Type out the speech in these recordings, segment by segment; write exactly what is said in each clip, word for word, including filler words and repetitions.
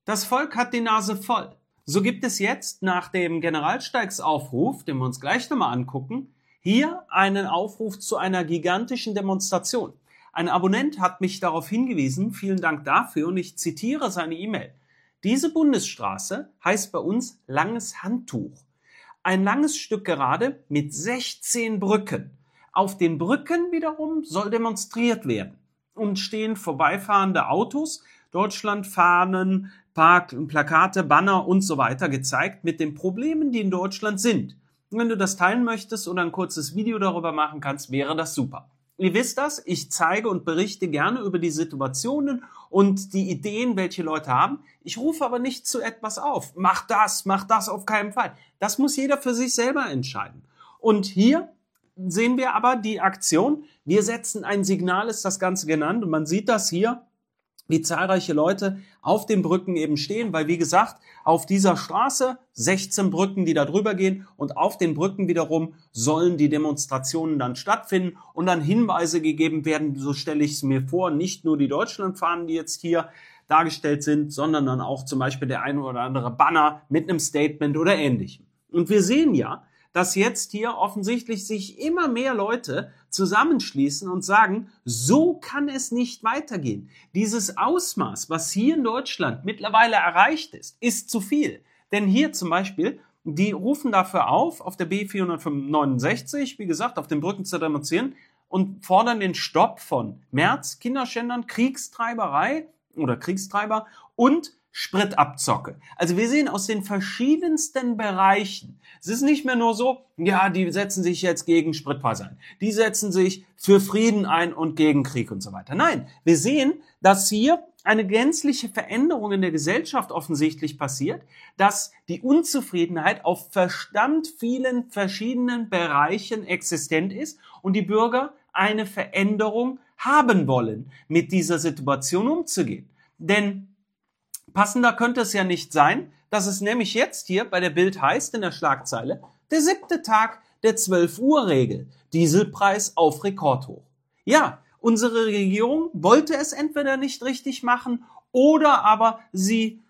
Das Volk hat die Nase voll. So gibt es jetzt nach dem Generalstreiksaufruf, den wir uns gleich nochmal angucken, hier einen Aufruf zu einer gigantischen Demonstration. Ein Abonnent hat mich darauf hingewiesen, vielen Dank dafür, und ich zitiere seine E-Mail. Diese Bundesstraße heißt bei uns Langes Handtuch. Ein langes Stück Gerade mit sechzehn Brücken. Auf den Brücken wiederum soll demonstriert werden und stehen vorbeifahrende Autos, Deutschlandfahnen, Park, Plakate, Banner und so weiter gezeigt mit den Problemen, die in Deutschland sind. Und wenn du das teilen möchtest oder ein kurzes Video darüber machen kannst, wäre das super. Ihr wisst das, ich zeige und berichte gerne über die Situationen und die Ideen, welche Leute haben. Ich rufe aber nicht zu etwas auf. Mach das, mach das auf keinen Fall. Das muss jeder für sich selber entscheiden. Und hier sehen wir aber die Aktion. Wir setzen ein Signal, ist das Ganze genannt. Und man sieht das hier, wie zahlreiche Leute auf den Brücken eben stehen, weil wie gesagt, auf dieser Straße sechzehn Brücken, die da drüber gehen, und auf den Brücken wiederum sollen die Demonstrationen dann stattfinden und dann Hinweise gegeben werden, so stelle ich es mir vor, nicht nur die Deutschlandfahnen, die jetzt hier dargestellt sind, sondern dann auch zum Beispiel der eine oder andere Banner mit einem Statement oder ähnlichem. Und wir sehen ja, dass jetzt hier offensichtlich sich immer mehr Leute zusammenschließen und sagen, so kann es nicht weitergehen. Dieses Ausmaß, was hier in Deutschland mittlerweile erreicht ist, ist zu viel. Denn hier zum Beispiel, die rufen dafür auf, auf der B vierhundertneunundsechzig, wie gesagt, auf den Brücken zu demonstrieren und fordern den Stopp von Merz, Kinderschändern, Kriegstreiberei oder Kriegstreiber und Spritabzocke. Also wir sehen aus den verschiedensten Bereichen. Es ist nicht mehr nur so, ja, die setzen sich jetzt gegen Spritpreise ein. Die setzen sich für Frieden ein und gegen Krieg und so weiter. Nein, wir sehen, dass hier eine gänzliche Veränderung in der Gesellschaft offensichtlich passiert, dass die Unzufriedenheit auf verdammt vielen verschiedenen Bereichen existent ist und die Bürger eine Veränderung haben wollen, mit dieser Situation umzugehen. Denn passender könnte es ja nicht sein, dass es nämlich jetzt hier bei der Bild heißt in der Schlagzeile, der siebte Tag der zwölf-Uhr-Regel, Dieselpreis auf Rekordhoch. Ja, unsere Regierung wollte es entweder nicht richtig machen oder aber sie,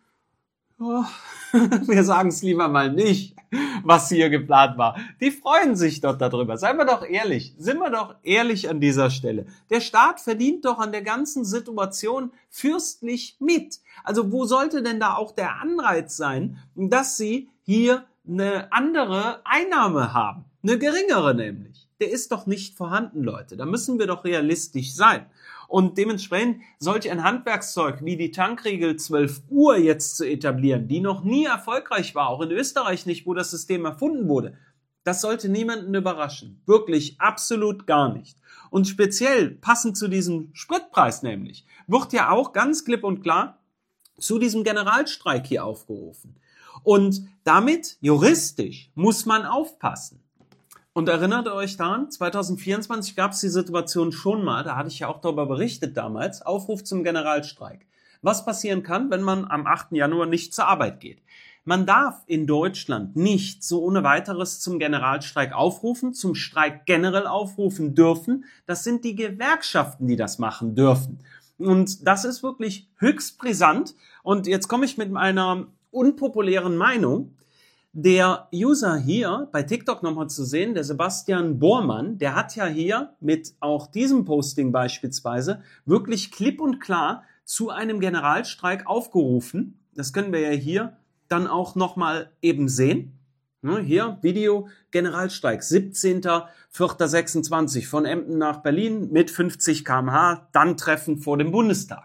oh, wir sagen es lieber mal nicht, was hier geplant war. Die freuen sich doch darüber. Seien wir doch ehrlich. Sind wir doch ehrlich an dieser Stelle. Der Staat verdient doch an der ganzen Situation fürstlich mit. Also wo sollte denn da auch der Anreiz sein, dass sie hier eine andere Einnahme haben? Eine geringere nämlich. Der ist doch nicht vorhanden, Leute. Da müssen wir doch realistisch sein. Und dementsprechend solch ein Handwerkszeug wie die Tankregel zwölf Uhr jetzt zu etablieren, die noch nie erfolgreich war, auch in Österreich nicht, wo das System erfunden wurde, das sollte niemanden überraschen. Wirklich absolut gar nicht. Und speziell passend zu diesem Spritpreis nämlich, wird ja auch ganz klipp und klar zu diesem Generalstreik hier aufgerufen. Und damit, juristisch, muss man aufpassen. Und erinnert euch daran, zwanzig vierundzwanzig gab es die Situation schon mal, da hatte ich ja auch darüber berichtet damals, Aufruf zum Generalstreik. Was passieren kann, wenn man am achten Januar nicht zur Arbeit geht? Man darf in Deutschland nicht so ohne weiteres zum Generalstreik aufrufen, zum Streik generell aufrufen dürfen. Das sind die Gewerkschaften, die das machen dürfen. Und das ist wirklich höchst brisant. Und jetzt komme ich mit einer unpopulären Meinung. Der User hier bei TikTok nochmal zu sehen, der Sebastian Bormann, der hat ja hier mit auch diesem Posting beispielsweise wirklich klipp und klar zu einem Generalstreik aufgerufen. Das können wir ja hier dann auch nochmal eben sehen. Hier Video Generalstreik, siebzehnter vierter sechsundzwanzig von Emden nach Berlin mit fünfzig Kilometer pro Stunde, dann Treffen vor dem Bundestag.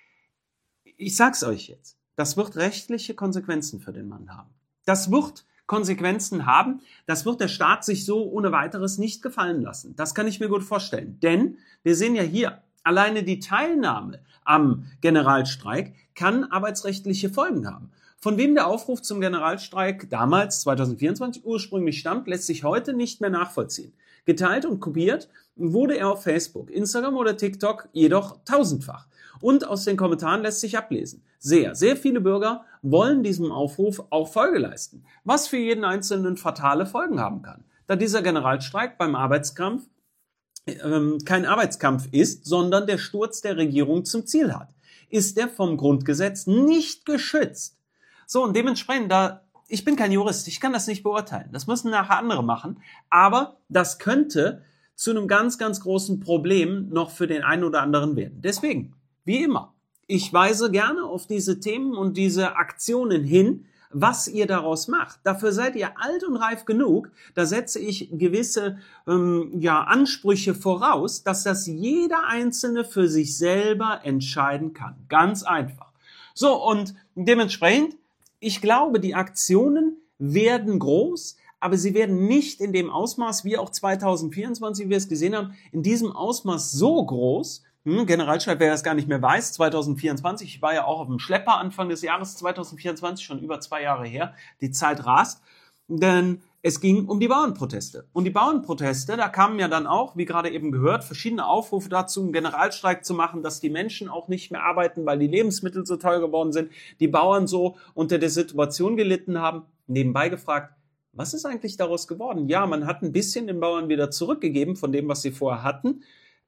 Ich sag's euch jetzt, das wird rechtliche Konsequenzen für den Mann haben. Das wird Konsequenzen haben, das wird der Staat sich so ohne weiteres nicht gefallen lassen. Das kann ich mir gut vorstellen. Denn wir sehen ja hier, alleine die Teilnahme am Generalstreik kann arbeitsrechtliche Folgen haben. Von wem der Aufruf zum Generalstreik damals, zwanzig vierundzwanzig, ursprünglich stammt, lässt sich heute nicht mehr nachvollziehen. Geteilt und kopiert wurde er auf Facebook, Instagram oder TikTok jedoch tausendfach. Und aus den Kommentaren lässt sich ablesen. Sehr, sehr viele Bürger wollen diesem Aufruf auch Folge leisten, was für jeden Einzelnen fatale Folgen haben kann, da dieser Generalstreik beim Arbeitskampf ähm, kein Arbeitskampf ist, sondern der Sturz der Regierung zum Ziel hat. ist er vom Grundgesetz nicht geschützt. So, und dementsprechend, da, ich bin kein Jurist, ich kann das nicht beurteilen. Das müssen nachher andere machen. Aber das könnte zu einem ganz, ganz großen Problem noch für den einen oder anderen werden. Deswegen, wie immer, ich weise gerne auf diese Themen und diese Aktionen hin, was ihr daraus macht. Dafür seid ihr alt und reif genug. Da setze ich gewisse ähm, ja, Ansprüche voraus, dass das jeder Einzelne für sich selber entscheiden kann. Ganz einfach. So, und dementsprechend, ich glaube, die Aktionen werden groß, aber sie werden nicht in dem Ausmaß, wie auch zwanzig vierundzwanzig, wie wir es gesehen haben, in diesem Ausmaß so groß. Hm, Generalstreik, wer das gar nicht mehr weiß, zwanzig vierundzwanzig, ich war ja auch auf dem Schlepper Anfang des Jahres zwanzig vierundzwanzig, schon über zwei Jahre her, die Zeit rast, denn es ging um die Bauernproteste. Und die Bauernproteste, da kamen ja dann auch, wie gerade eben gehört, verschiedene Aufrufe dazu, einen Generalstreik zu machen, dass die Menschen auch nicht mehr arbeiten, weil die Lebensmittel so teuer geworden sind, die Bauern so unter der Situation gelitten haben. Nebenbei gefragt, was ist eigentlich daraus geworden? Ja, man hat ein bisschen den Bauern wieder zurückgegeben von dem, was sie vorher hatten,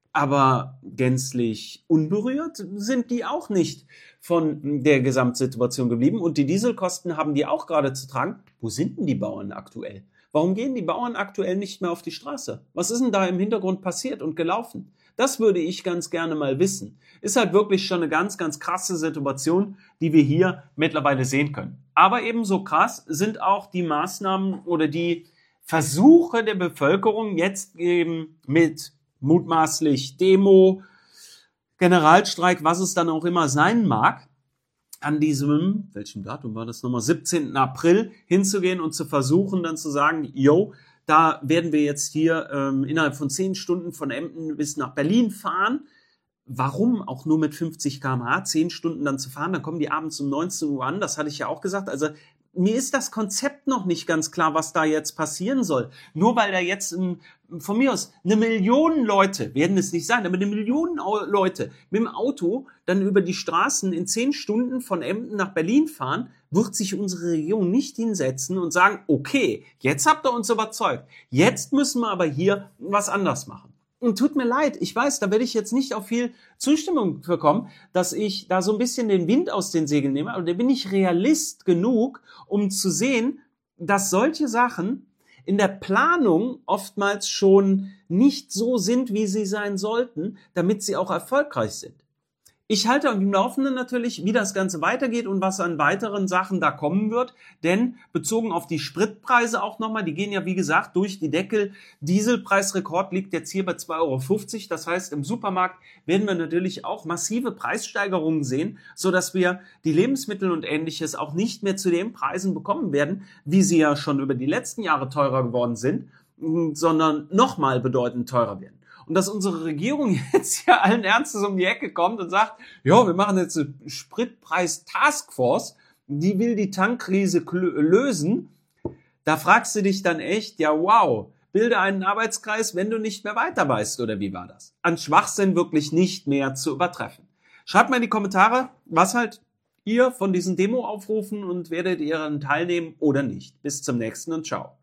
aber gänzlich unberührt sind die auch nicht von der Gesamtsituation geblieben. Und die Dieselkosten haben die auch gerade zu tragen. Wo sind denn die Bauern aktuell? Warum gehen die Bauern aktuell nicht mehr auf die Straße? Was ist denn da im Hintergrund passiert und gelaufen? Das würde ich ganz gerne mal wissen. Ist halt wirklich schon eine ganz, ganz krasse Situation, die wir hier mittlerweile sehen können. Aber ebenso krass sind auch die Maßnahmen oder die Versuche der Bevölkerung jetzt eben mit mutmaßlich Demo, Generalstreik, was es dann auch immer sein mag, an diesem, welchem Datum war das nochmal, siebzehnten April hinzugehen und zu versuchen, dann zu sagen, yo, da werden wir jetzt hier ähm, innerhalb von zehn Stunden von Emden bis nach Berlin fahren. Warum auch nur mit fünfzig Kilometer pro Stunde, zehn Stunden dann zu fahren, dann kommen die abends um neunzehn Uhr an, das hatte ich ja auch gesagt, also mir ist das Konzept noch nicht ganz klar, was da jetzt passieren soll. Nur weil da jetzt ein, von mir aus eine Million Leute, werden es nicht sein, aber eine Million Leute mit dem Auto dann über die Straßen in zehn Stunden von Emden nach Berlin fahren, wird sich unsere Regierung nicht hinsetzen und sagen, okay, jetzt habt ihr uns überzeugt, jetzt müssen wir aber hier was anders machen. Und tut mir leid, ich weiß, da werde ich jetzt nicht auf viel Zustimmung bekommen, dass ich da so ein bisschen den Wind aus den Segeln nehme, aber da bin ich Realist genug, um zu sehen, dass solche Sachen in der Planung oftmals schon nicht so sind, wie sie sein sollten, damit sie auch erfolgreich sind. Ich halte euch im Laufenden natürlich, wie das Ganze weitergeht und was an weiteren Sachen da kommen wird, denn bezogen auf die Spritpreise auch nochmal, die gehen ja wie gesagt durch die Deckel. Dieselpreisrekord liegt jetzt hier bei zwei Euro fünfzig, das heißt im Supermarkt werden wir natürlich auch massive Preissteigerungen sehen, sodass wir die Lebensmittel und Ähnliches auch nicht mehr zu den Preisen bekommen werden, wie sie ja schon über die letzten Jahre teurer geworden sind, sondern nochmal bedeutend teurer werden. Und dass unsere Regierung jetzt hier allen Ernstes um die Ecke kommt und sagt, ja, wir machen jetzt eine Spritpreis-Taskforce, die will die Tankkrise lösen, da fragst du dich dann echt, ja wow, bilde einen Arbeitskreis, wenn du nicht mehr weiter weißt, oder wie war das? An Schwachsinn wirklich nicht mehr zu übertreffen. Schreibt mal in die Kommentare, was halt ihr von diesen Demo-Aufrufen und werdet ihr daran teilnehmen oder nicht. Bis zum nächsten und ciao.